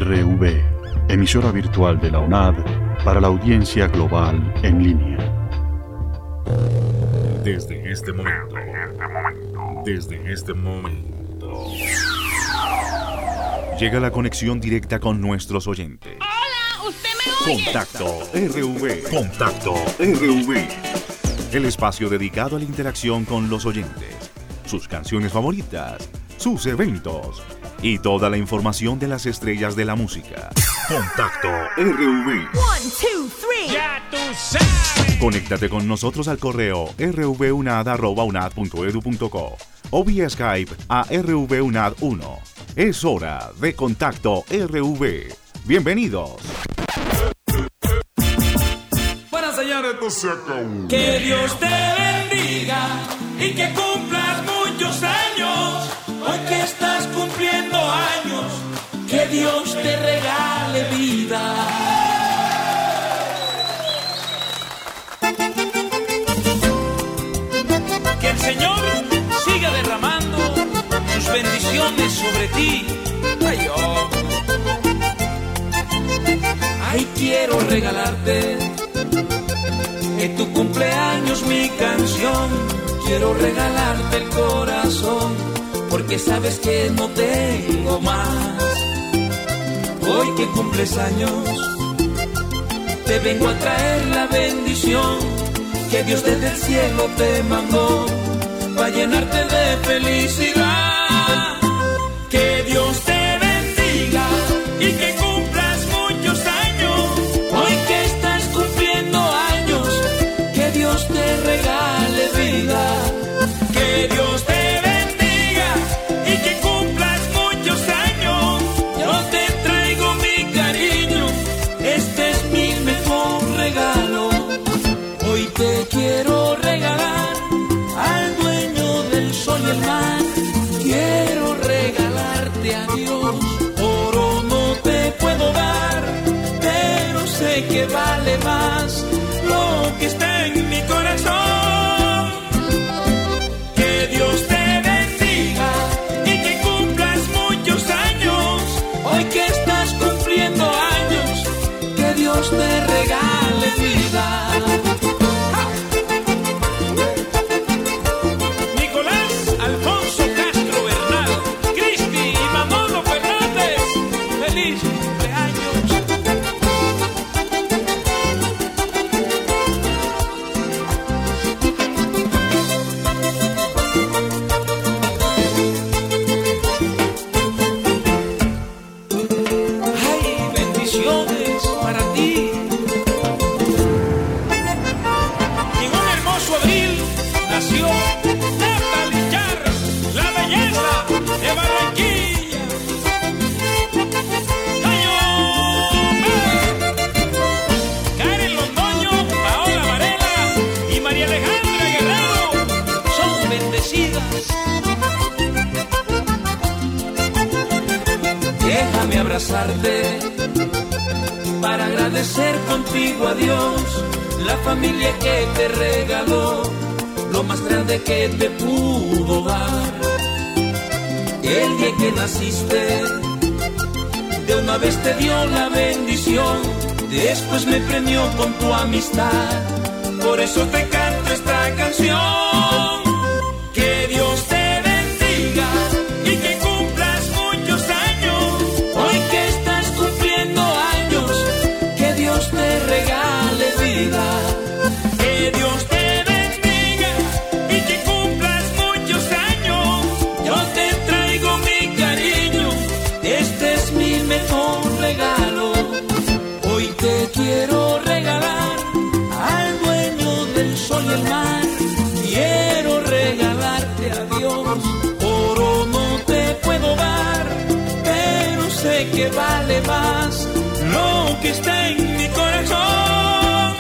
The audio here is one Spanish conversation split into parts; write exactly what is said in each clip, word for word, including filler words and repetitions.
R V, emisora virtual de la UNAD para la audiencia global en línea. Desde este momento, desde este momento, llega la conexión directa con nuestros oyentes. Hola, ¿usted me oye? Contacto R V. Contacto R V. El espacio dedicado a la interacción con los oyentes, sus canciones favoritas, sus eventos y toda la información de las estrellas de la música. Contacto R V. One, two, three. Ya tú sabes. Conéctate con nosotros al correo r v u n a d arroba u n a d punto e d u punto co o vía Skype a r v u n a d uno. Es hora de Contacto R V. Bienvenidos. Bueno, señores, esto se acabó. Que Dios te bendiga y que cumplas muchos años. Hoy que estás cumpliendo años, que Dios te regale vida. Que el Señor siga derramando sus bendiciones sobre ti. Ay, oh. Ay, quiero regalarte en tu cumpleaños mi canción. Quiero regalarte el corazón, porque sabes que no tengo más. Hoy que cumples años, te vengo a traer la bendición que Dios desde el cielo te mandó, para llenarte de felicidad. Que Dios te bendiga y que cumplas muchos años. Hoy que estás cumpliendo años, que Dios te regale vida. Que Dios te bendiga y que cumplas muchos años. Yo te traigo mi cariño, este es mi mejor regalo. Hoy te quiero regalar al dueño del sol y el mar. Quiero regalarte a Dios. Oro no te puedo dar, pero sé que vale más lo que está en mi corazón. Que Dios te bendiga y que cumplas muchos años. Hoy que estás cumpliendo años, que Dios te regale vida. Déjame abrazarte para agradecer contigo a Dios la familia que te regaló, lo más grande que te pudo dar. El día que naciste, de una vez te dio la bendición, después me premió con tu amistad, por eso te canto esta canción. Que Dios te bendiga y que cumplas muchos años. Hoy que estás cumpliendo años, que Dios te regale vida. Que Dios te bendiga y que cumplas muchos años. Yo te traigo mi cariño, este es mi mejor regalo. Hoy te quiero regalar al dueño del sol y el mar. Quiero regalarte a Dios. Oro no te puedo dar, pero sé que vale más lo que está en mi corazón.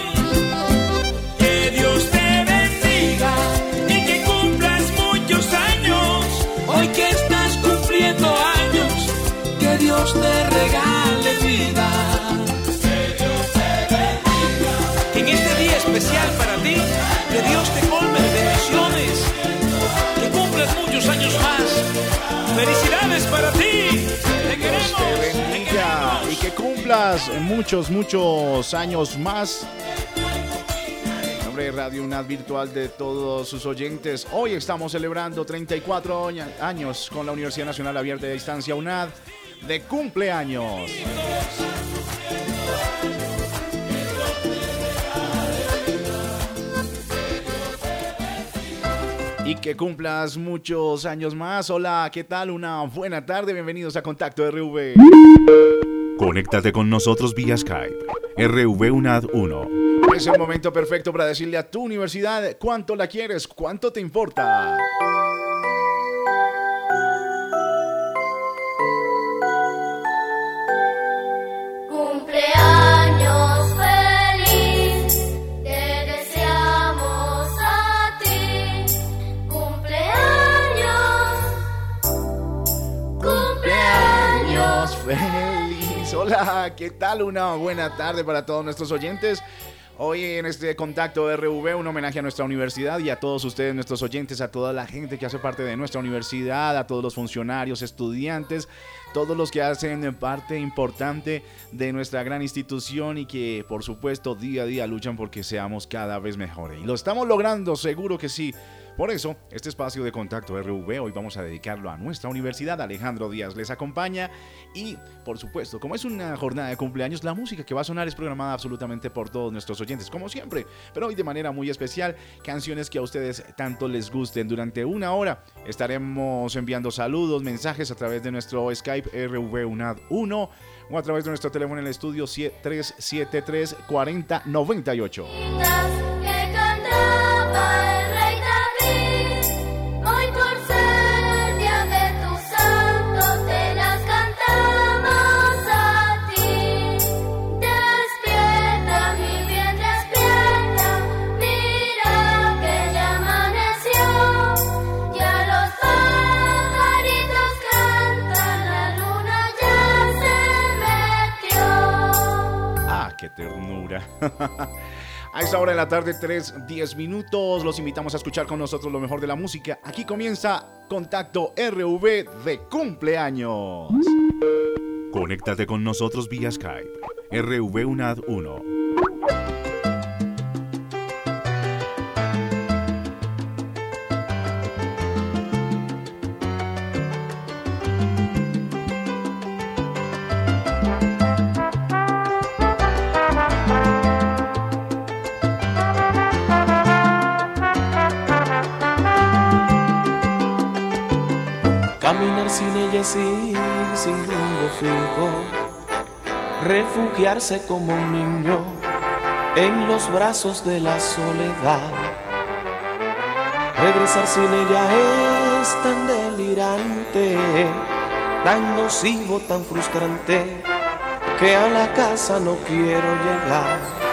Que Dios te bendiga y que cumplas muchos años. Hoy que estás cumpliendo años, que Dios te regale vida. Que Dios te bendiga. Que en este día especial para ti, que Dios te colme de bendiciones, que cumplas muchos años más. Felicidades para ti. Te queremos. Dios te bendiga. cumplas muchos, muchos años más. En nombre de Radio UNAD Virtual de todos sus oyentes, hoy estamos celebrando treinta y cuatro años con la Universidad Nacional Abierta de Distancia UNAD de cumpleaños. Y que cumplas muchos años más. Hola, ¿qué tal? Una buena tarde. Bienvenidos a Contacto R V. Conéctate con nosotros vía Skype. R V UNAD uno. Es el momento perfecto para decirle a tu universidad cuánto la quieres, cuánto te importa. Feliz. Hola, ¿qué tal? Una buena tarde para todos nuestros oyentes. Hoy en este Contacto R V, un homenaje a nuestra universidad y a todos ustedes, nuestros oyentes, a toda la gente que hace parte de nuestra universidad, a todos los funcionarios, estudiantes, todos los que hacen parte importante de nuestra gran institución y que, por supuesto, día a día luchan porque seamos cada vez mejores. Y lo estamos logrando, seguro que sí. Por eso, este espacio de Contacto R V hoy vamos a dedicarlo a nuestra universidad. Alejandro Díaz les acompaña y, por supuesto, como es una jornada de cumpleaños, la música que va a sonar es programada absolutamente por todos nuestros oyentes, como siempre, pero hoy de manera muy especial, canciones que a ustedes tanto les gusten. Durante una hora estaremos enviando saludos, mensajes a través de nuestro Skype R V UNAD uno o a través de nuestro teléfono en el estudio tres siete tres, cuatro cero nueve ocho. ¡Qué ternura! A esta hora de la tarde, tres, diez minutos, los invitamos a escuchar con nosotros lo mejor de la música. Aquí comienza Contacto R V de cumpleaños. Conéctate con nosotros vía Skype. R V UNAD uno. Caminar sin ella es ir sin rumbo fijo, refugiarse como un niño en los brazos de la soledad. Regresar sin ella es tan delirante, tan nocivo, tan frustrante, que a la casa no quiero llegar.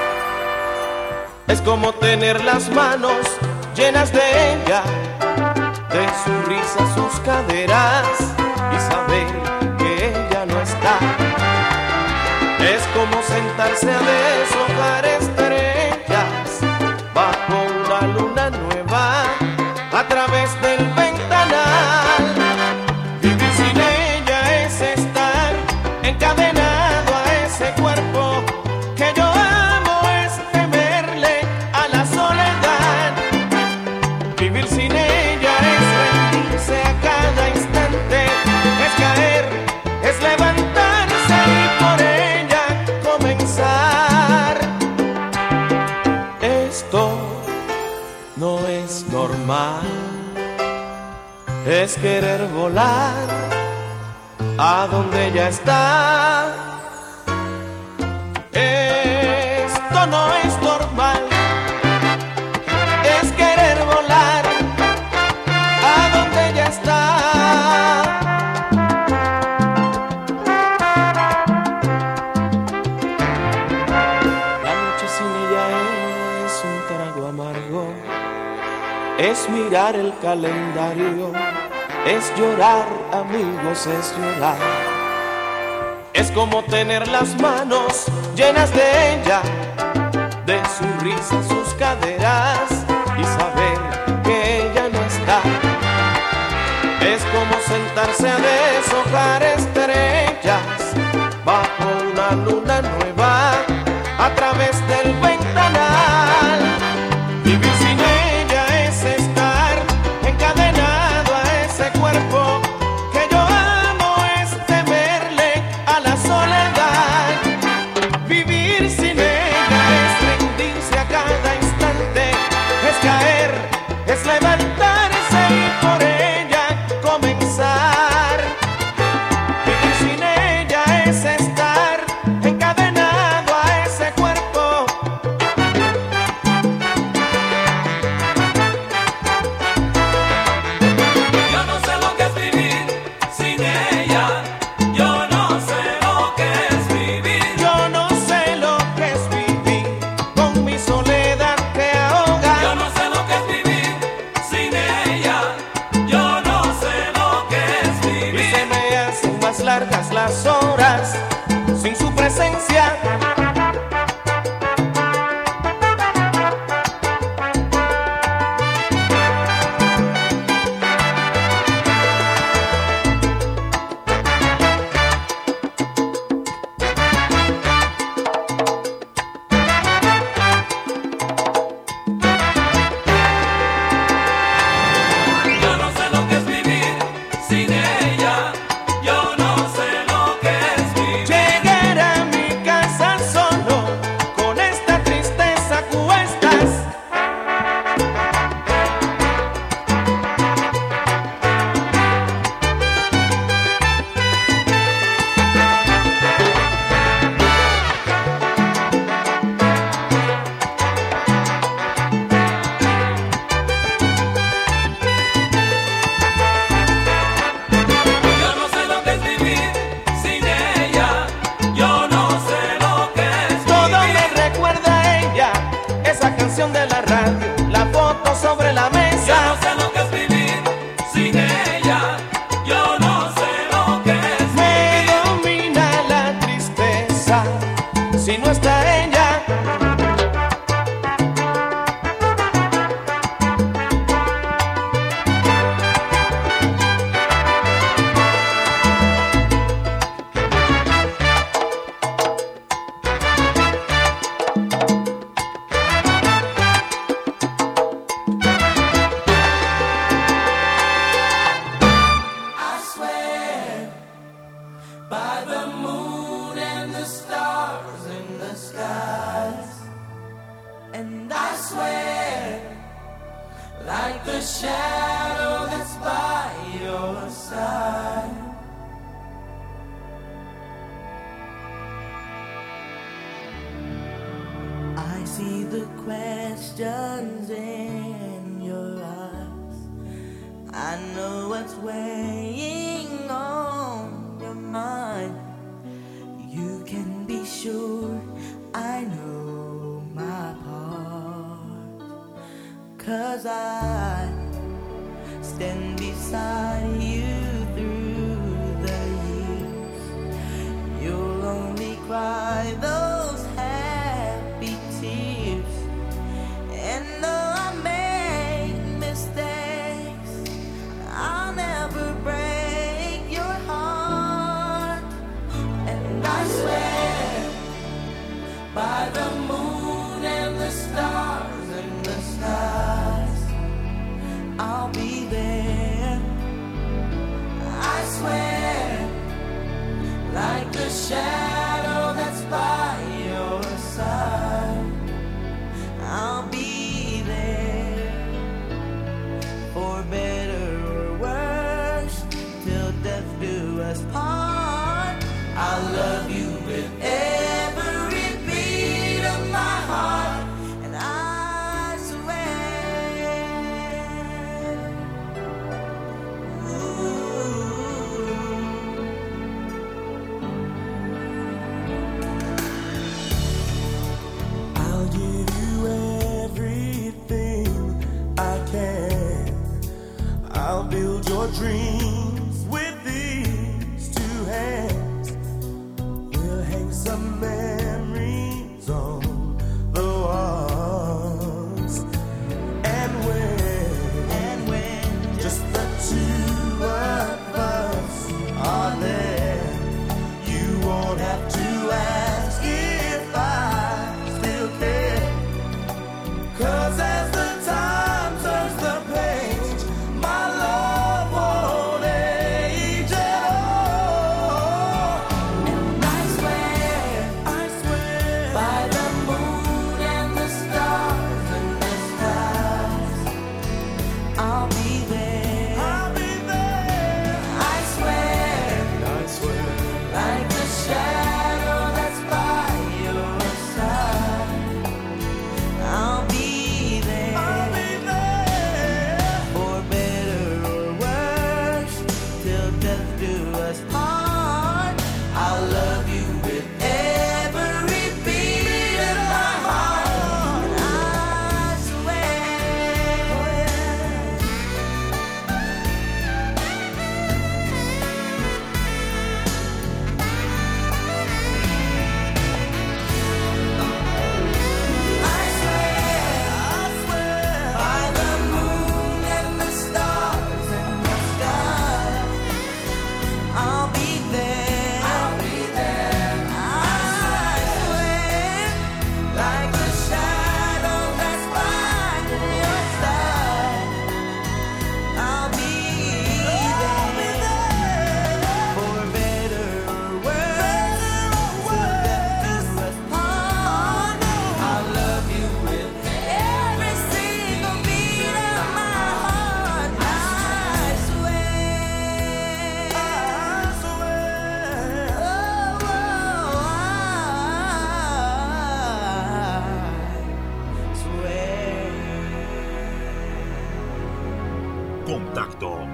Es como tener las manos llenas de ella, de su risa, sus caderas, y saber que ella no está. Es como sentarse a deshojar estrellas bajo una luna nueva a través del ventanal. Vivir sin ella es estar encadenado a ese cuerpo que yo amo, es temerle a la soledad. Vivir sin ella a cada instante, es caer, es levantarse y por ella comenzar. Esto no es normal, es querer volar a donde ella está. Esto no es normal, es querer volar a donde ella está. La noche sin ella es un trago amargo, es mirar el calendario, es llorar, amigos, es llorar. Es como tener las manos llenas de ella, de su risa, sus caderas, y saber que ella no está. Es como sentarse a deshojar estrellas bajo una luna largas las horas sin su presencia.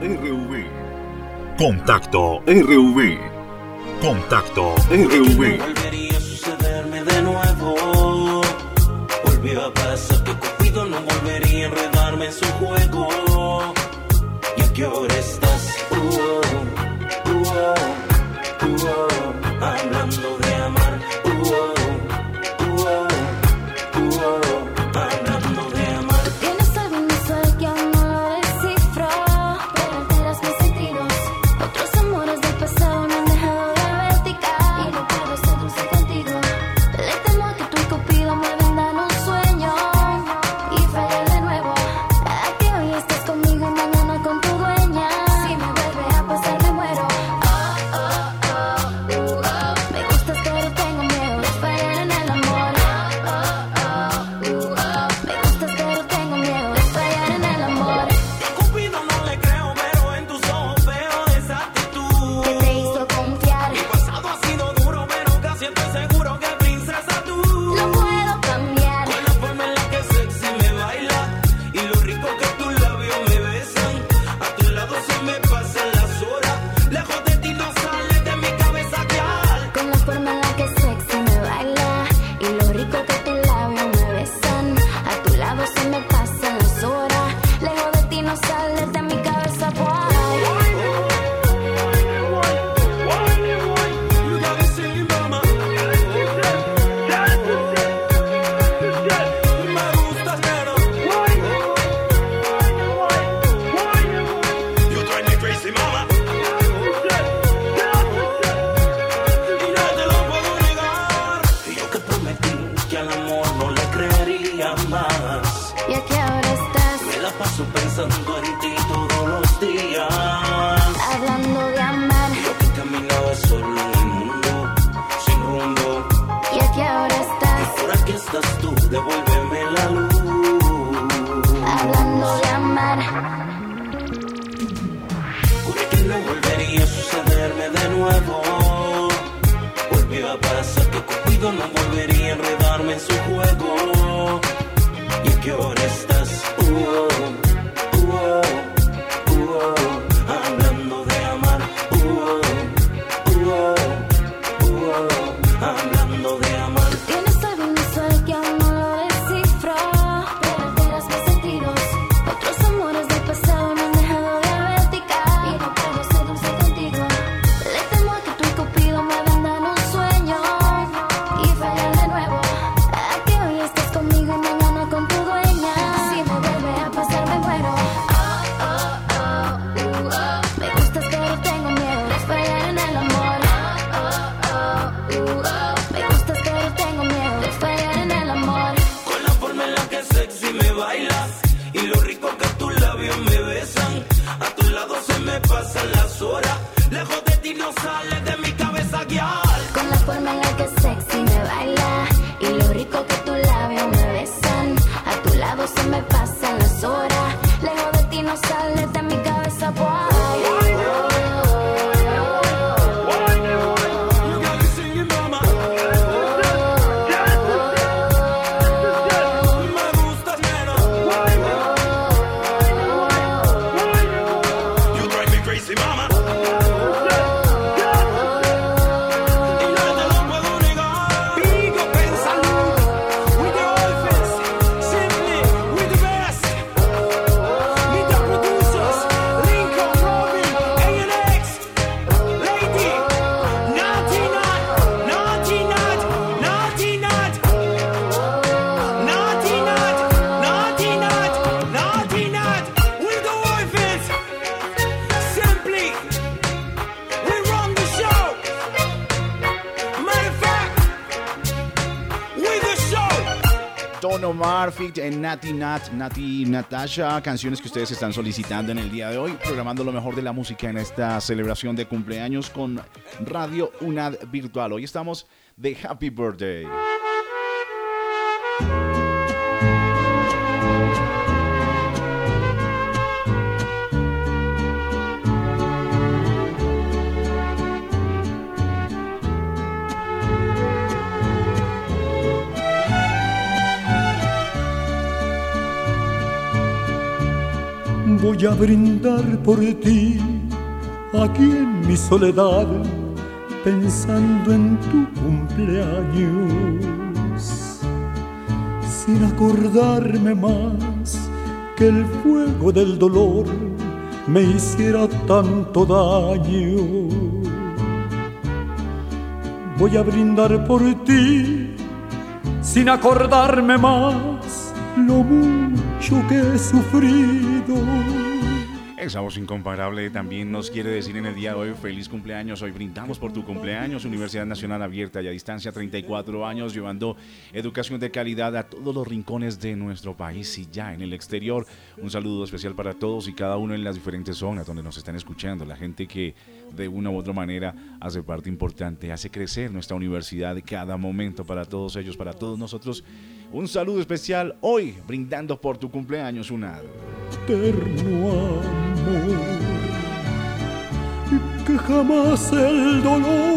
R V. Contacto R V. Contacto R V. No volvería a sucederme de nuevo. Volvió a pasar que Cupido no volvería a enredarme en su juego. ¿Y a qué hora estás? Uh, oh, uh, oh, uh, oh, hablando de amar. Uh, oh, uh, oh, uh, oh, hablando de amar. Tú tienes algo inusual que aún no lo descifro, pero alteras mis sentidos. Otros amores del pasado me han dejado diabética y no puedo ser dulce contigo. Le temo a que tú y Cupido me vendan un sueño y fallar de nuevo. A que hoy estás conmigo y mañana con tu dueña. Si me vuelve a pasar me muero. Oh, oh, oh, uh, oh. Me gustas pero tengo miedo de fallar en el amor. Oh, oh, oh, uh, oh. Me gustas pero tengo miedo de fallar en el amor. A Cupido no le creo, pero en tus ojos veo esa actitud Que te hizo confiar. Mi pasado ha sido duro, pero casi estoy seguro que princesa tú No puedo cambiar. con la forma en la que sexy me baila y lo rico que tus labios me besan. A tu lado se me pasan las horas, lejos de ti no sales de mi cabeza, girl. Con la forma en la que sexy me baila y lo rico que tus labios me besan. A tu lado se me pasan las horas. Lejos de ti no sales de mi cabeza, boy. You got me singing, mama. Me gustas, nena. You drive me crazy, mama. Y no te lo puedo negar. Y yo que prometí que al amor no le creería más. ¿Y a qué hora estás? Me la paso pensando en ti todos los días. Hablando de amar. Yo que caminaba solo en el mundo, sin rumbo. ¿Y a qué hora estás? Ahora que estás tú, devuélveme la luz. Hablando de amar. Juré que no volvería a sucederme de nuevo. Volvió a pasar que Cupido no volvería a enredarme en su juego. ¿Y a qué hora estás? Uh, oh, uh, oh, uh, oh, hablando de amar. Uh, oh, uh, oh, uh, oh, hablando de amar. Tienes algo inusual que aún no lo descifro, pero alteras mis sentidos. Otros amores del pasado me han dejado diabética y no puedo ser dulce contigo. Le temo a que tú y Cupido me vendan un sueño y fallar de nuevo. A que hoy estás conmigo y mañana con tu dueña. Si me vuelve a pasar me muero. Oh, oh, oh, uh, oh. Me gustas pero tengo miedo de fallar en el amor. Oh, oh, oh, uh, oh. Me gustas pero tengo miedo de fallar en el amor. Con la forma en la que sexy me bailas y lo rico que tus labios me besan. A tu lado se me pasan las horas, lejos de ti no sales de mi cabeza, girl. Con la forma en la que sexy me baila y lo rico que tus labios me besan. A tu lado se me pasan las horas. Lejos de ti no sales de mi cabeza, boy. You got me singing, mama. Me gustas, nena. You drive me crazy, mama. Y no te lo puedo negar. Big up en salud, with the Orphans, simply with the best. Meet the producers, Lincoln, Robin, A N X, Lady, Naughty Nut, Naughty Nut, Naughty Nut, Naughty Nut, Naughty Nut, Naughty Nut, with the Orphans, simply, we run the show. Matter of fact, with the show. Don Omar, Fit en Nati Nat, Nati Natasha, canciones que ustedes están solicitando en el día de hoy, programando lo mejor de la música en esta celebración de cumpleaños con Radio UNAD Virtual. Hoy estamos de Happy Birthday. Voy a brindar por ti, aquí en mi soledad, pensando en tu cumpleaños, sin acordarme más que el fuego del dolor me hiciera tanto daño. Voy a brindar por ti, sin acordarme más lo mucho que he sufrido. Esa voz incomparable también nos quiere decir en el día de hoy feliz cumpleaños. Hoy brindamos por tu cumpleaños. Universidad Nacional Abierta y a Distancia, treinta y cuatro años, llevando educación de calidad a todos los rincones de nuestro país y ya en el exterior. Un saludo especial para todos y cada uno en las diferentes zonas donde nos están escuchando. La gente que de una u otra manera hace parte importante, hace crecer nuestra universidad cada momento. Para todos ellos, para todos nosotros, un saludo especial hoy brindando por tu cumpleaños, UNAD. Eterno amor, que jamás el dolor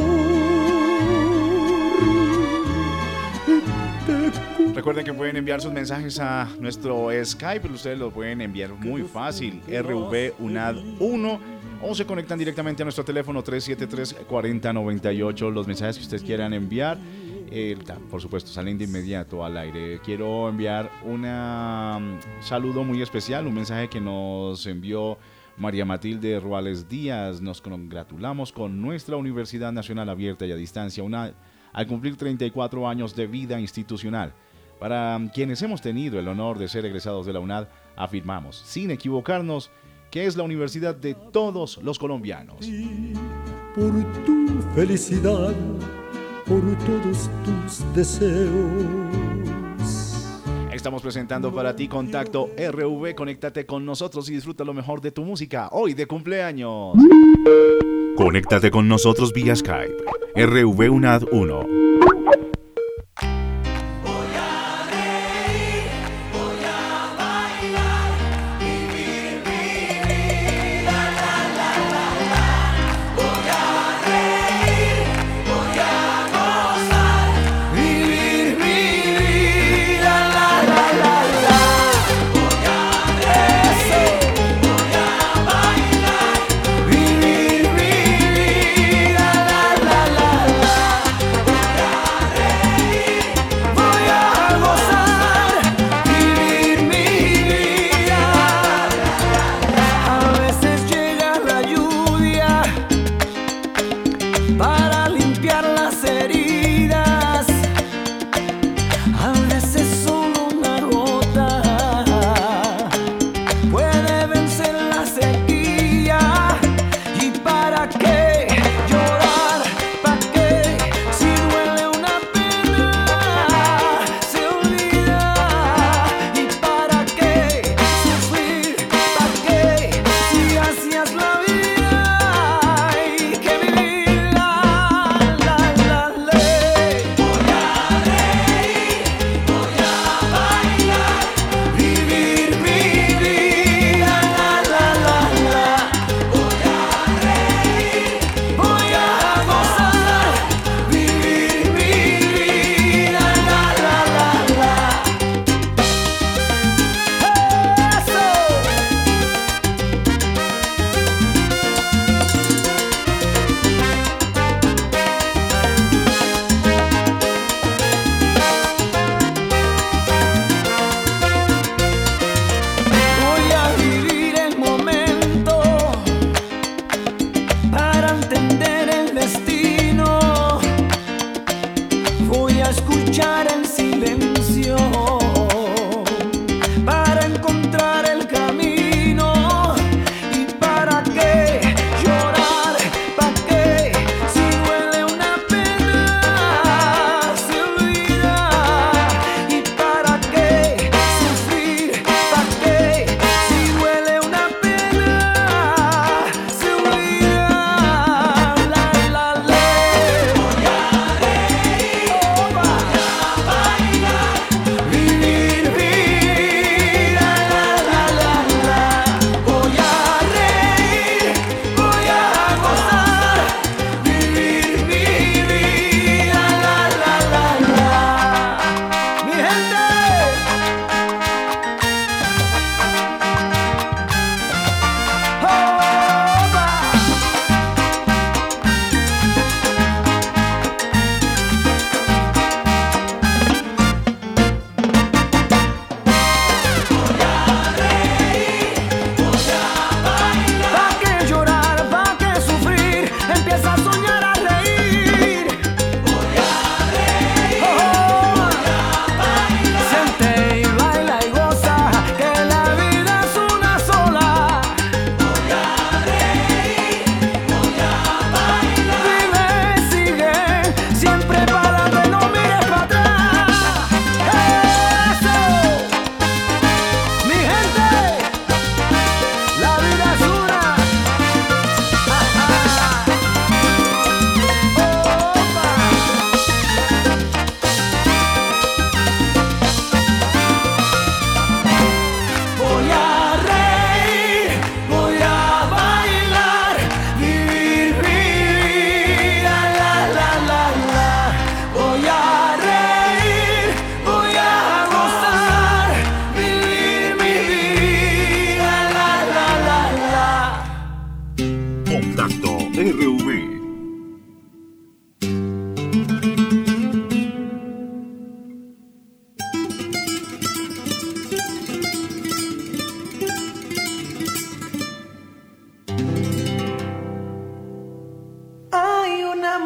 te... Recuerden que pueden enviar sus mensajes a nuestro Skype, ustedes lo pueden enviar muy fácil, R V UNAD uno, o se conectan directamente a nuestro teléfono tres siete tres, cuatro cero nueve ocho. Los mensajes que ustedes quieran enviar, eh, por supuesto, salen de inmediato al aire. Quiero enviar un um, saludo muy especial, un mensaje que nos envió María Matilde Ruales Díaz. Nos congratulamos con nuestra Universidad Nacional Abierta y a Distancia, UNAD, al cumplir treinta y cuatro años de vida institucional. Para quienes hemos tenido el honor de ser egresados de la UNAD, afirmamos, sin equivocarnos, que es la universidad de todos los colombianos. Por tu felicidad, por todos tus deseos. Estamos presentando para ti Contacto R V. Conéctate con nosotros y disfruta lo mejor de tu música hoy de cumpleaños. Conéctate con nosotros vía Skype. R V UNAD uno.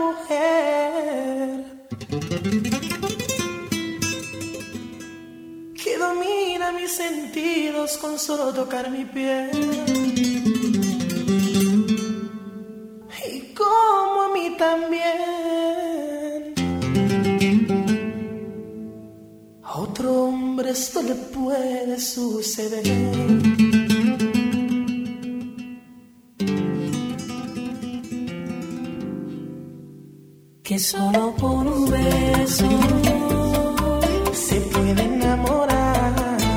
mujer que domina mis sentidos con solo tocar mi piel. Y como a mí también. A otro hombre esto le puede suceder. Que solo por un beso se puede enamorar,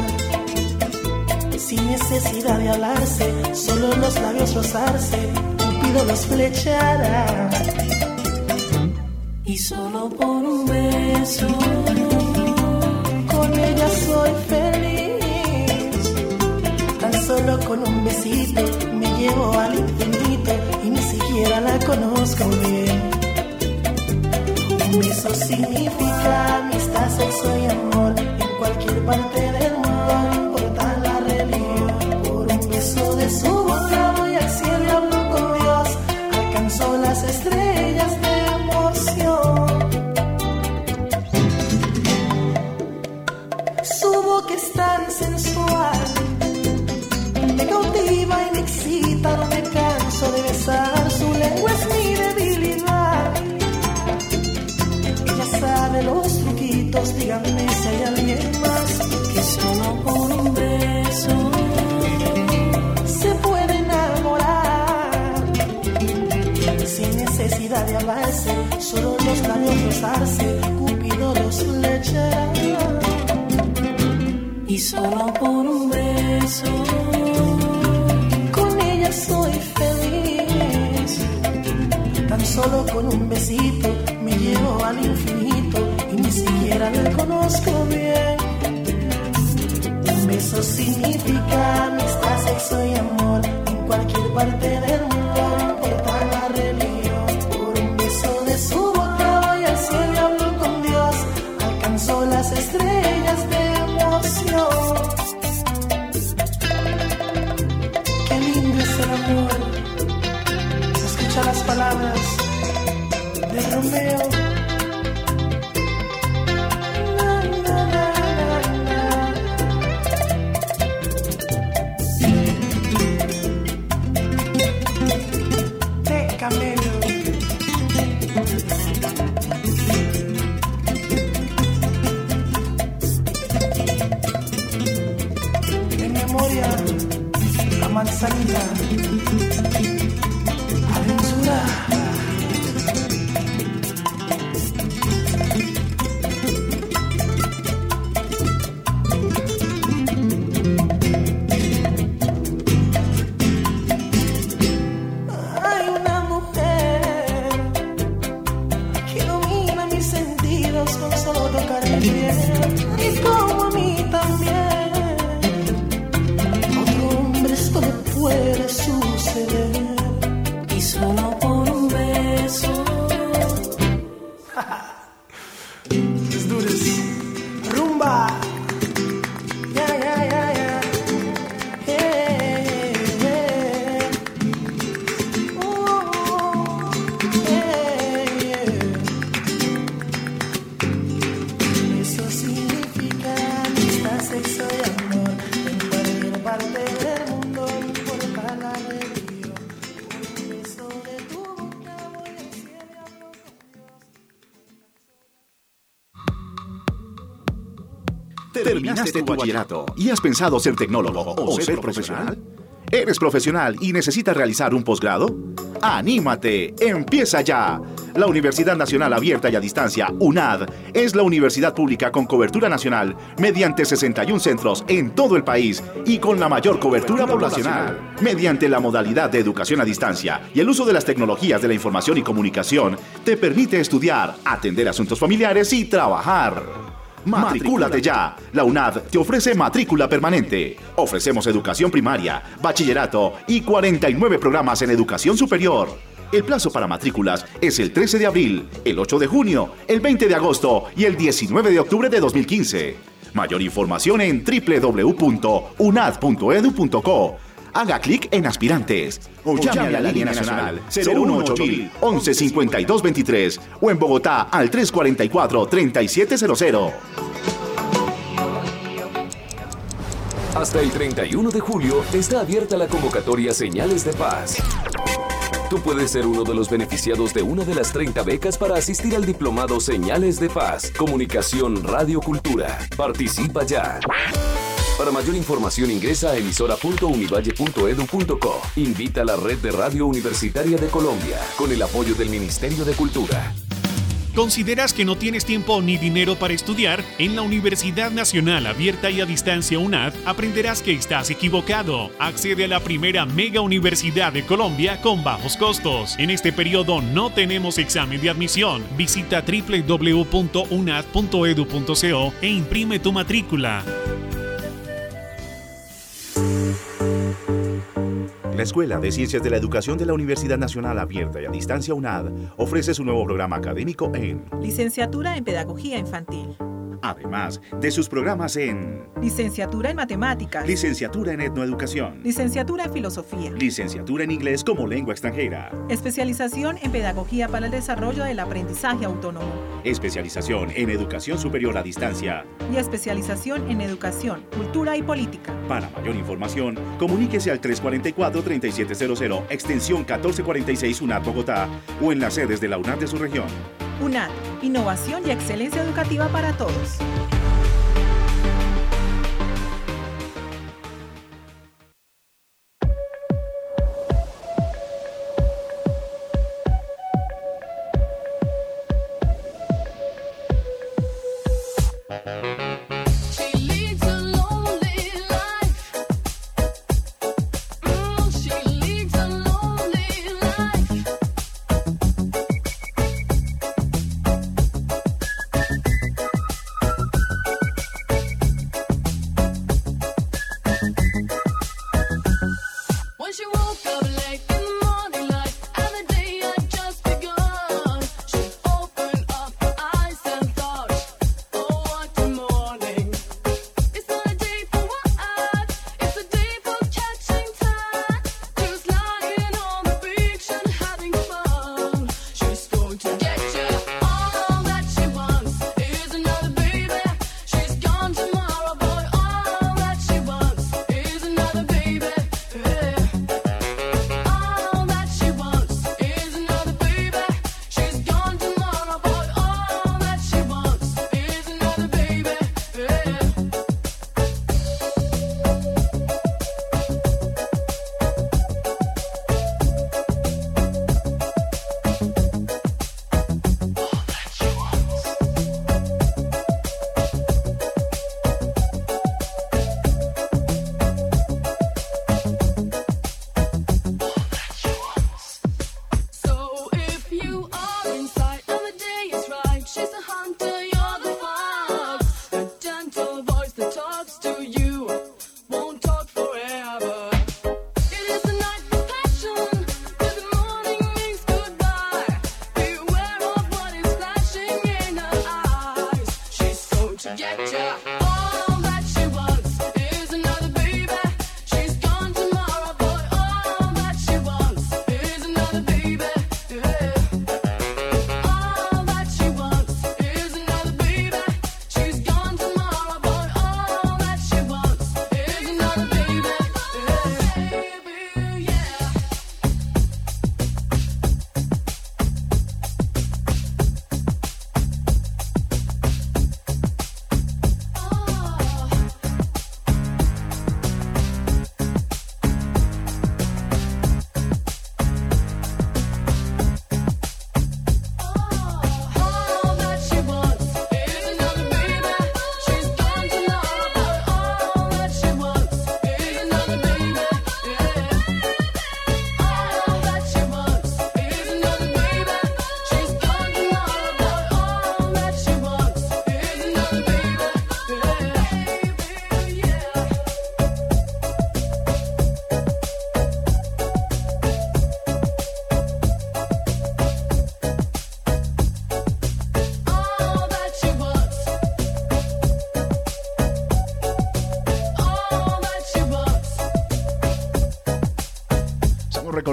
sin necesidad de hablarse, solo los labios rozarse, Cupido los flechará. Y solo por un beso con ella soy feliz. Tan solo con un besito me llevo al infinito y ni siquiera la conozco bien. Un beso significa amistad, sexo y amor en cualquier parte del mundo, no importa la religión. Por un beso de su boca voy al cielo y hablo con Dios, alcanzó las estrellas de emoción. Su boca es tan sensual, me cautiva y me excita, no me canso de besar, su lengua es mi debilidad. Sabe los truquitos, díganme si hay alguien más que solo por un beso se puede enamorar, sin necesidad de hablarse, solo los labios rozarse, Cupido los flechará. Y solo por un beso con ella soy feliz. Tan solo con un besito me llevo al infinito y ni siquiera le conozco bien. Un beso significa amistad, sexo y amor en cualquier parte del mundo, no importa la religión. Por un beso de su boca voy al cielo y hablo con Dios, alcanzó las estrellas de emoción. Qué lindo es el amor. Se escuchan las palabras de Romeo. Na, na, na, na, na. De Camelo. En memoria a Manzanita. Aventura. ¿Terminaste tu bachillerato y has pensado ser tecnólogo o ser profesional? ¿Eres profesional y necesitas realizar un posgrado? ¡Anímate! ¡Empieza ya! La Universidad Nacional Abierta y a Distancia, UNAD, es la universidad pública con cobertura nacional mediante sesenta y un centros en todo el país y con la mayor cobertura poblacional. Mediante la modalidad de educación a distancia y el uso de las tecnologías de la información y comunicación, te permite estudiar, atender asuntos familiares y trabajar. Matricúlate ya. La UNAD te ofrece matrícula permanente. Ofrecemos educación primaria, bachillerato y cuarenta y nueve programas en educación superior. El plazo para matrículas es el trece de abril, el ocho de junio, el veinte de agosto y el diecinueve de octubre de dos mil quince. Mayor información en doble u doble u doble u punto unad punto edu punto co. Haga clic en Aspirantes o llame a la línea nacional cero uno ocho mil once cincuenta y dos veintitrés o en Bogotá al tres cuatro cuatro, treinta y siete cero cero. Hasta el treinta y uno de julio está abierta la convocatoria Señales de Paz. Tú puedes ser uno de los beneficiados de una de las treinta becas para asistir al diplomado Señales de Paz, Comunicación, Radio, Cultura. Participa ya. Para mayor información ingresa a emisora punto univalle punto edu punto co. Invita a la Red de Radio Universitaria de Colombia con el apoyo del Ministerio de Cultura. ¿Consideras que no tienes tiempo ni dinero para estudiar? En la Universidad Nacional Abierta y a Distancia UNAD aprenderás que estás equivocado. Accede a la primera mega universidad de Colombia con bajos costos. En este periodo no tenemos examen de admisión. Visita doble u doble u doble u punto unad punto edu punto co e imprime tu matrícula. La Escuela de Ciencias de la Educación de la Universidad Nacional Abierta y a Distancia UNAD ofrece su nuevo programa académico en Licenciatura en Pedagogía Infantil. Además de sus programas en Licenciatura en Matemáticas, Licenciatura en Etnoeducación, Licenciatura en Filosofía, Licenciatura en Inglés como Lengua Extranjera, Especialización en Pedagogía para el Desarrollo del Aprendizaje Autónomo, Especialización en Educación Superior a Distancia y Especialización en Educación, Cultura y Política. Para mayor información, comuníquese al tres cuatro cuatro, treinta y siete cero cero, extensión catorce cuarenta y seis UNAD Bogotá o en las sedes de la UNAD de su región. UNAD, innovación y excelencia educativa para todos.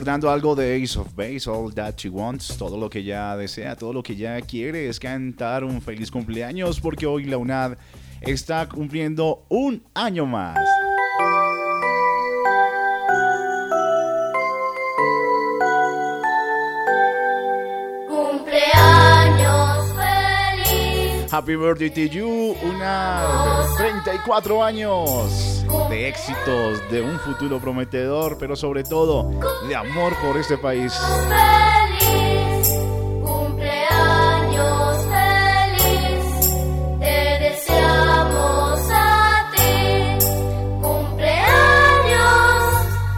sonando algo de Ace of Base, All That She Wants, todo lo que ella desea, todo lo que ella quiere es cantar un feliz cumpleaños, porque hoy la UNAD está cumpliendo un año más. Cumpleaños feliz. Happy birthday to you, UNAD. treinta y cuatro años de éxitos, de un futuro prometedor, pero sobre todo de amor por este país. Feliz, cumpleaños feliz, te deseamos a ti. Cumpleaños,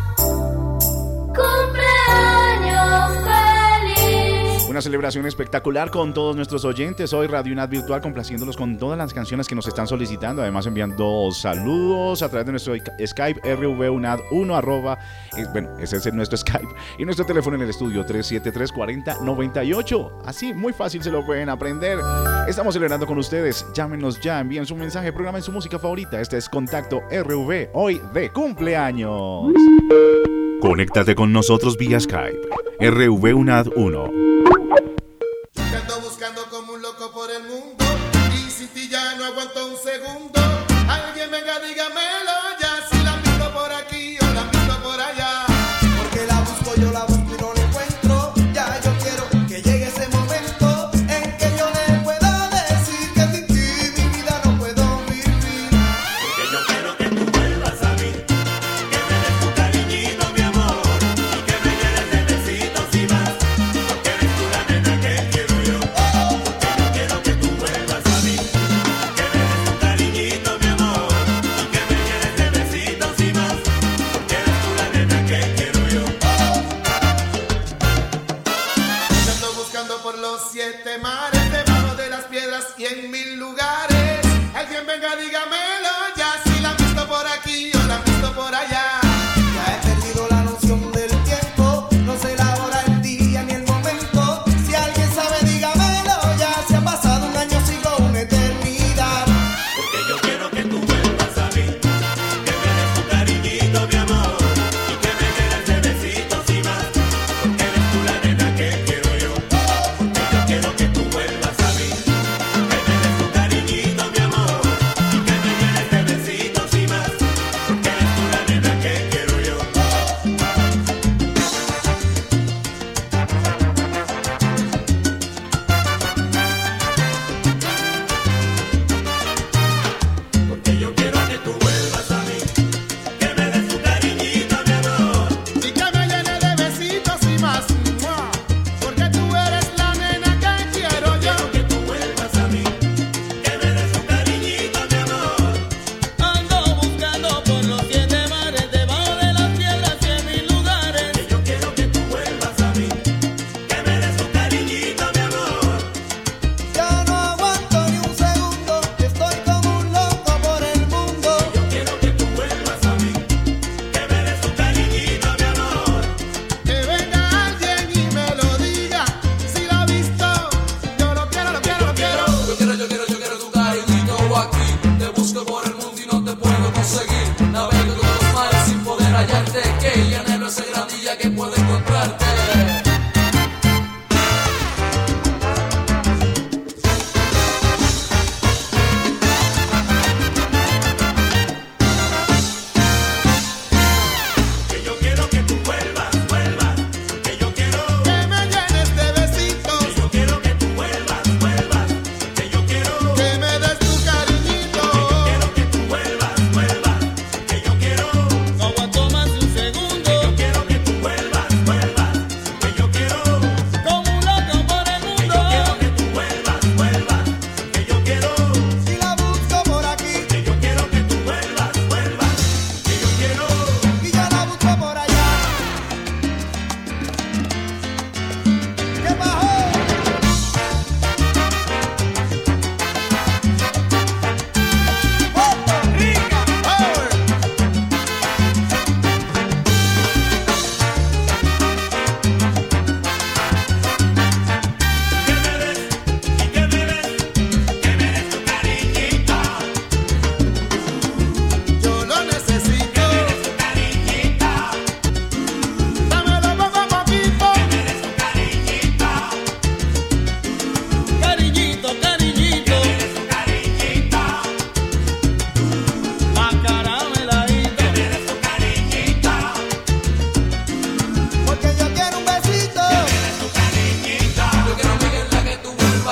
cumpleaños feliz. Una celebración espectacular con todos nuestros oyentes. Hoy Radio UNAD Virtual complaciéndolos con todas las canciones que nos están solicitando. Además enviando saludos a través de nuestro Skype R V U N A D uno arroba. Eh, bueno, ese es nuestro Skype. Y nuestro teléfono en el estudio tres siete tres, cuatro cero, nueve ocho. Así, muy fácil se lo pueden aprender. Estamos celebrando con ustedes. Llámenos ya, envíen su mensaje, programen su música favorita. Este es Contacto R V, hoy de cumpleaños. Conéctate con nosotros vía Skype. R V U N A D uno. Ando buscando como un loco por el mundo y si ti ya no aguanto un segundo, alguien venga dígamelo ya, si la visto por aquí o la visto por allá, porque la busco, yo la busco y no la encuentro, ya yo quiero que llegue ese momento en que yo le pueda decir que sin ti mi vida no puedo vivir, porque yo quiero que tú vuelvas a mí, que me des tu cariñito mi amor y que me llenes de besitos y más, porque eres tú la nena que quiero yo, porque yo quiero que tú vuelvas a mí, que me des tu cariñito mi amor y que me llenes de besitos y más, porque eres tú la nena que quiero yo. Yo ando buscando por los siete mares, debajo de las piedras y en mil lugares, alguien venga dígamelo ya, si la han visto por aquí o la han visto por allá. Ya he perdido la noción del tiempo, no sé la hora, el día ni el momento, si alguien sabe dígamelo ya, si ha pasado un año, sigo una eternidad, porque yo quiero que tú vuelvas a mí, que me des tu cariñito mi amor y que me llenes de besitos y más, porque eres tú la nena que quiero yo, porque yo quiero que tú vuelvas a mí, que me des tu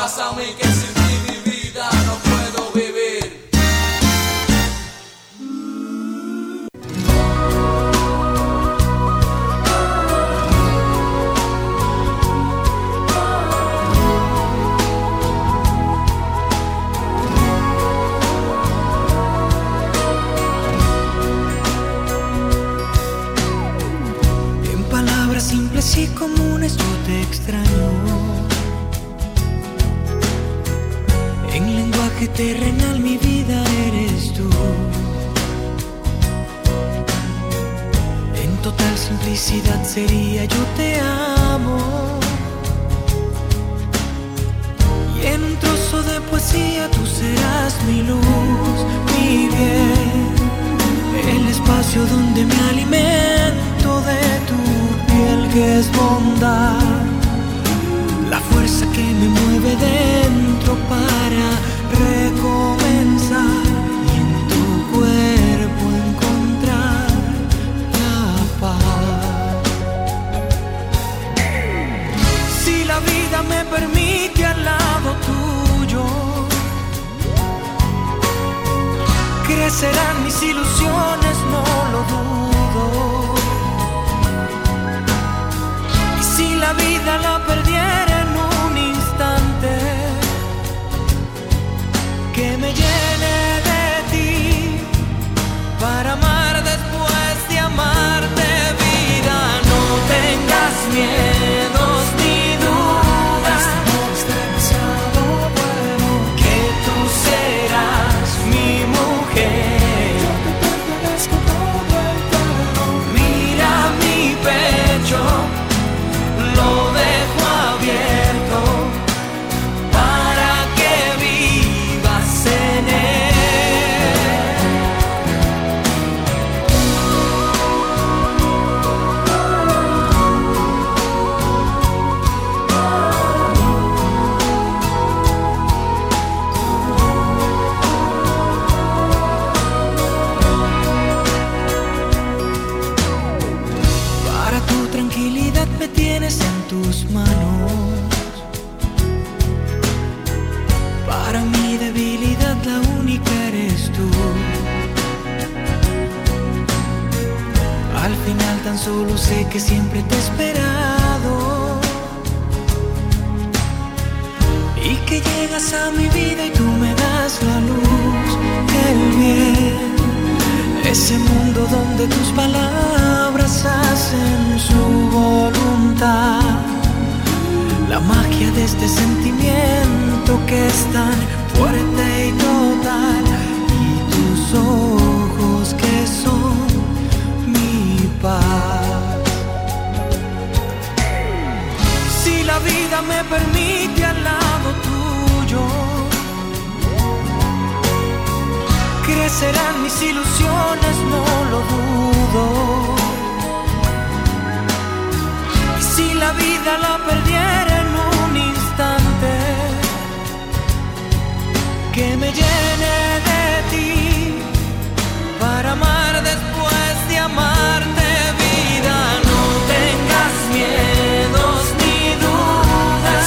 pasa a mí que sin ti mi vida no puedo vivir. En palabras simples y comunes yo te extraño. En lenguaje terrenal mi vida eres tú. En total simplicidad sería yo te amo. Y en un trozo de poesía tú serás mi luz, mi bien. El espacio donde me alimento de tu piel que es bondad. La fuerza que me mueve dentro para recomenzar y en tu cuerpo encontrar la paz. Si la vida me permite al lado tuyo, crecerán mis ilusiones, no lo dudo. Y si la vida la perdiera que me llene de ti para amar después de amarte, vida. No tengas miedos ni dudas, que tú serás mi mujer. Mira mi pecho, lo dejo abierto para que vivas en él. Para tu tranquilidad me tienes en tus manos. Para mi debilidad la única eres tú. Al final tan solo sé que siempre te he esperado y que llegas a mi vida y tú me das la luz, el bien. Ese mundo donde tus palabras hacen su voluntad. La magia de este sentimiento que es tan fuerte y total. Y tus ojos que son mi paz. Si la vida me permite al lado tuyo, crecerán mis ilusiones, no lo dudo. Y si la vida la perdiera en un instante, que me llene de ti para amar después de amarte, vida. No tengas miedos ni dudas,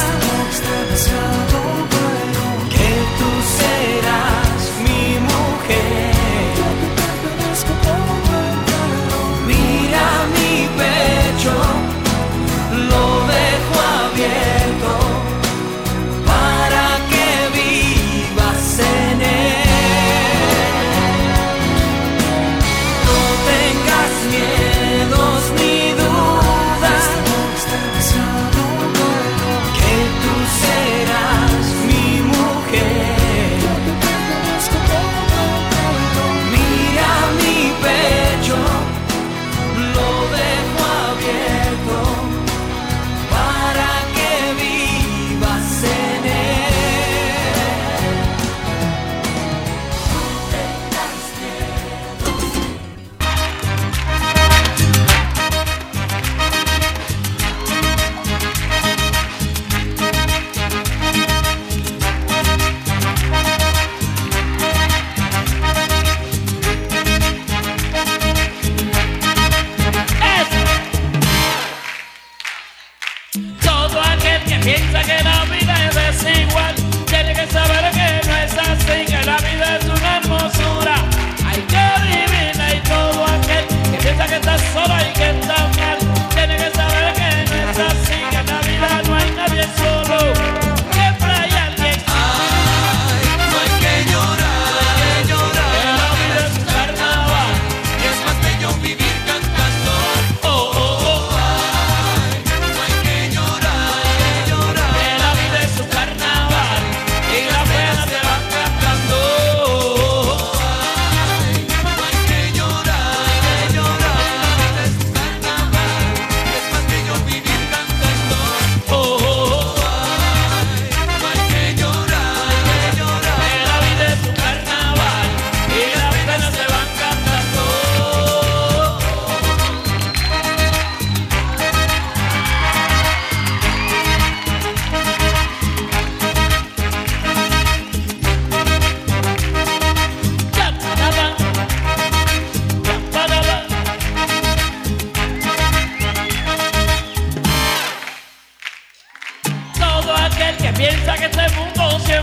que tú serás mi mujer. Mira mi pecho, lo dejo abierto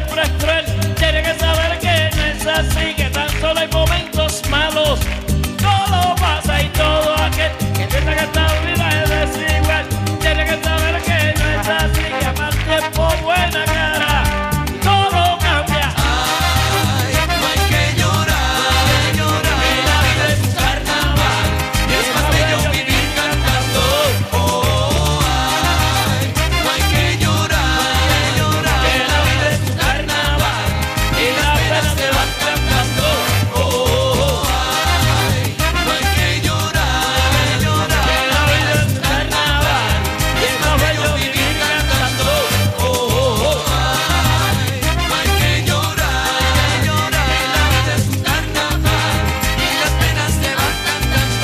siempre es cruel. Tiene que saber que no es así, que tan solo hay momentos malos. Todo pasa y todo aquel que piensa que esta vida es desigual. Tiene que saber que no es así, que a más tiempo buena cara. Todo cambia. Ay, no hay que llorar, llorar. Que la vida es un carnaval y es más bello vivir cantando. Oh, ay, no hay que llorar, llorar. Que la vida es un carnaval y las penas se van cantando. Oh, ay, no hay que llorar, llorar. que la vida es un carnaval y es más bello vivir cantando. Oh, Ay, no hay que llorar, llorar. Que la vida es un carnaval y las penas se van cantando.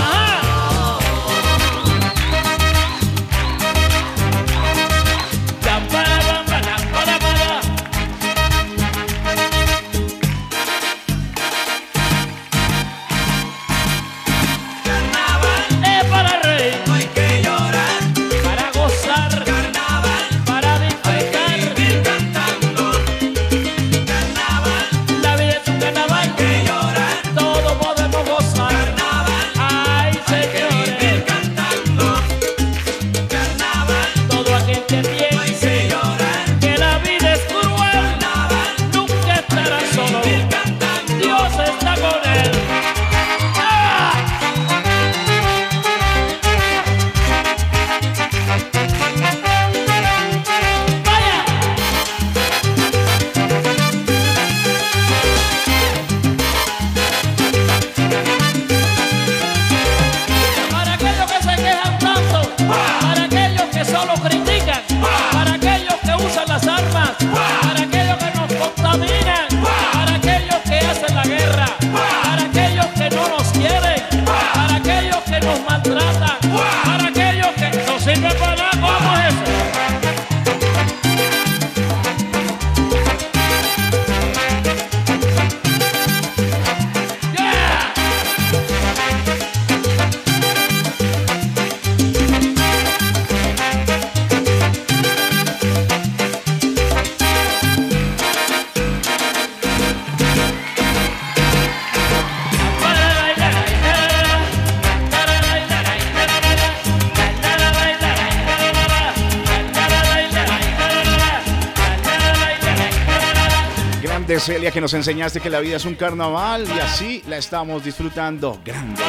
Carnaval es para reír, No hay que llorar. para gozar, Carnaval, para disfrutar. vivir cantando. Carnaval, La vida es un carnaval, que llorar. todo podemos gozar. Carnaval, Ay, señores, vivir cantando. Carnaval, todo aquel que no hay piense que llorar. que la vida es cruel, nunca estará solo. Vivir cantando. Dios está con él. ¡Ah! ¡Vaya! Para aquellos que se quejan tanto, para aquellos que solo critican, para aquellos que usan las armas, para aquellos que nos contaminan, para aquellos que hacen la guerra, para aquellos que no nos quieren, para aquellos que nos maltratan, para aquellos que no sirven para nada. ¿Cómo es eso? ¡Yeah! Grande Celia, que nos enseñaste que la vida es un carnaval y así la estamos disfrutando. Grande.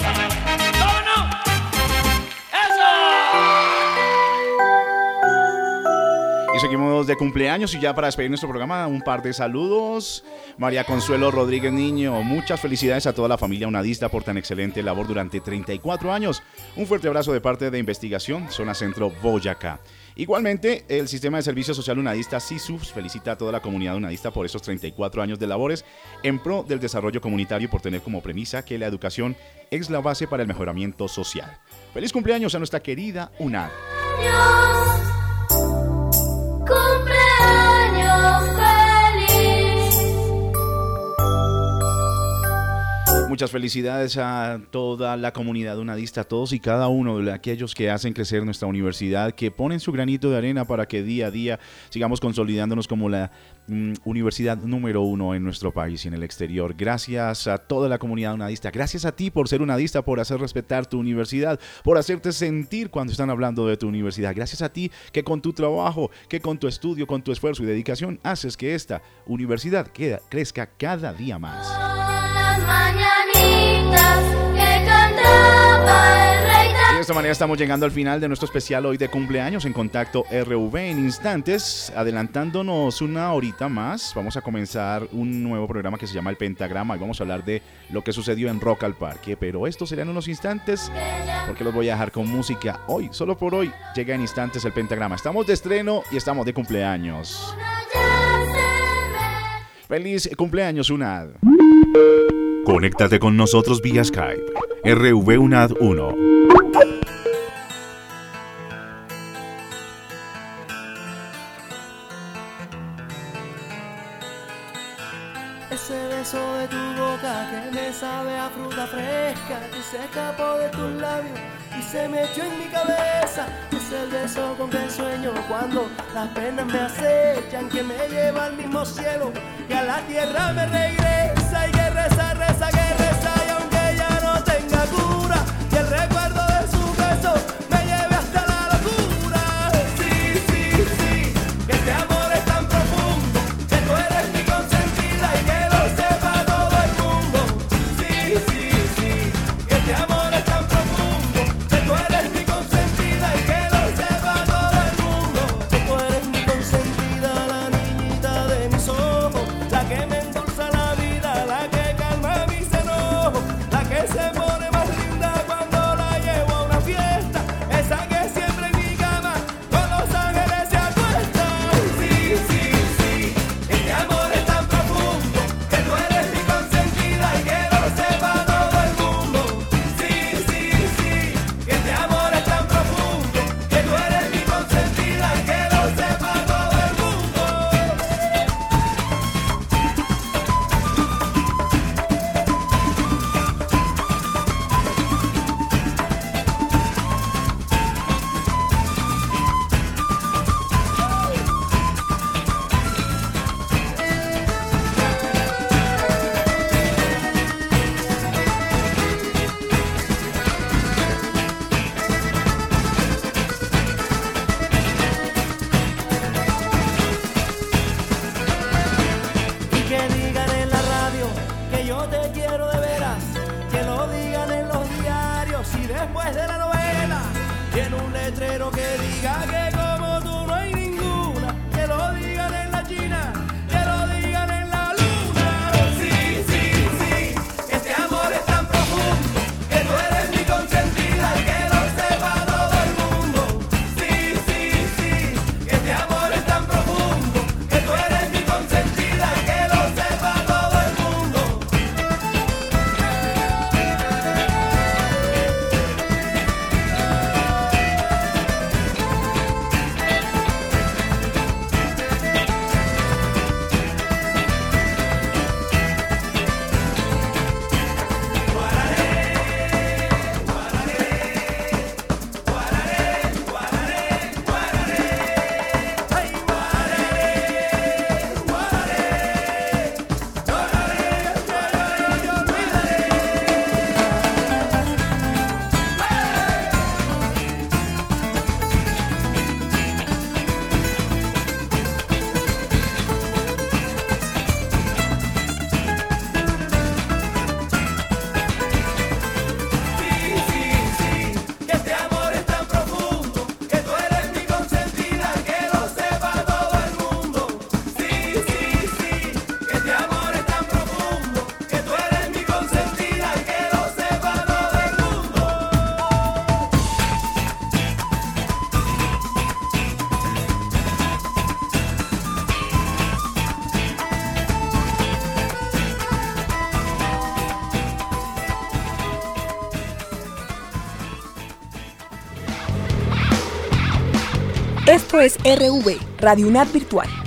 Y seguimos de cumpleaños y ya para despedir nuestro programa un par de saludos. María Consuelo Rodríguez Niño, muchas felicidades a toda la familia unadista por tan excelente labor durante treinta y cuatro años. Un fuerte abrazo de parte de Investigación, Zona Centro, Boyacá. Igualmente, el Sistema de Servicio Social Unadista SISUS felicita a toda la comunidad unadista por esos treinta y cuatro años de labores en pro del desarrollo comunitario y por tener como premisa que la educación es la base para el mejoramiento social. Feliz cumpleaños a nuestra querida UNAD. Cumpleaños feliz. Muchas felicidades a toda la comunidad unadista, a todos y cada uno de aquellos que hacen crecer nuestra universidad, que ponen su granito de arena para que día a día sigamos consolidándonos como la mm, universidad número uno en nuestro país y en el exterior. Gracias a toda la comunidad unadista, gracias a ti por ser unadista, por hacer respetar tu universidad, por hacerte sentir cuando están hablando de tu universidad. Gracias a ti que con tu trabajo, que con tu estudio, con tu esfuerzo y dedicación haces que esta universidad queda, crezca cada día más. Las mañanitas que cantaba el rey. Y de esta manera estamos llegando al final de nuestro especial hoy de cumpleaños en Contacto R V. En instantes, adelantándonos una horita más, vamos a comenzar un nuevo programa que se llama El Pentagrama y vamos a hablar de lo que sucedió en Rock al Parque. Pero esto será en unos instantes porque los voy a dejar con música. Hoy, solo por hoy, llega en instantes El Pentagrama. Estamos de estreno y estamos de cumpleaños. Feliz cumpleaños, UNAD. Conéctate con nosotros vía Skype. R V UNAD uno. Ese beso de tu boca que me sabe a fruta fresca, que se escapó de tus labios y se me echó en mi cabeza. Es el beso con que sueño cuando las penas me acechan, que me lleva al mismo cielo y a la tierra me regresa. Y que reza, reza, que reza, y aunque ya no tenga cura, y el recuerdo de su beso me lleve hasta la locura. Sí, sí, sí, que este amor es tan profundo, que tú eres mi consentida y que lo sepa todo el mundo. Sí, sí, sí, que este amor es tan profundo, que tú eres mi consentida y que lo sepa todo el mundo. Que tú eres mi consentida, la niñita de mis ojos, la que me endulza la vida, la que calma mis enojos, la que se pone más linda cuando la llevo a una fiesta, esa que siempre en mi cama con los ángeles se acuesta. Sí, sí, sí, este amor es tan profundo, que tú eres mi consentida y que lo sepa todo el mundo. Sí, sí, sí, que este amor es tan profundo, que tú eres mi consentida y que lo sepa todo el mundo. Y que digan en la radio que yo te quiero de veras, que lo digan en los diarios y después de la novela, y en un letrero que diga que como tú no hay ninguna, que lo digan en la China, que lo digan en la luna. Sí, sí, sí, que este amor es tan profundo, que tú eres mi consentida y que lo sepa todo el mundo. Sí, sí, sí, que este amor es tan profundo, que tú eres mi consentida y que lo sepa todo el mundo. Que este amor es tan profundo, que tú eres mi consentida, que lo sepa todo el mundo. Sí, sí, sí, que este amor es tan profundo, que tú eres mi consentida, que lo sepa todo el mundo. Esto es R V, Radio UNAD Virtual.